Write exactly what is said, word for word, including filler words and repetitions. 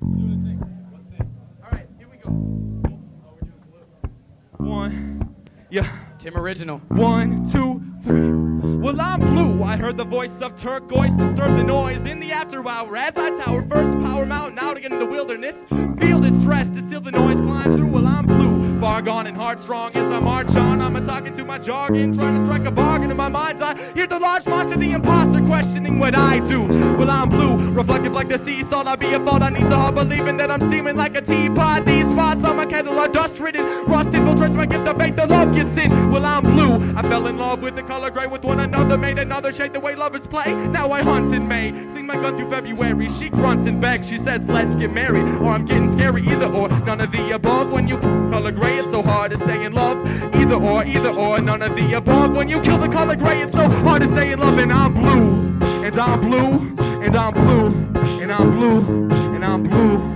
Alright, here we go. One, yeah. Tim Original. One, two, three. Well, I'm blue. I heard the voice of turquoise disturb the noise in the after hour as I tower first power mountain out again in the wilderness. Field is stressed to still the noise climb through. Well, I'm blue. Far gone and heart strong as I march on. I'm a talking to my jargon, trying to strike a bargain in my mind's eye. Hear the large monster, the imposter, questioning what I do. Well, I'm blue, reflective like the sea salt. I'll be a fault. I need to heart, believing that I'm steaming like a teapot. These spots on my kettle are dust ridden. Rust infiltrates my gift of faith. The love gets in. Well, I'm blue. I fell in love with the color gray with one another. Made another shade the way lovers play. Now I hunt in May. Sing my gun through February. She grunts and begs. She says, let's get married. Or I'm getting scary. Either or. None of the above. When you color gray, it's so hard to stay in love. Either or, either or, none of the above. When you kill the color gray, it's so hard to stay in love. And I'm blue, and I'm blue, and I'm blue, and I'm blue, and I'm blue.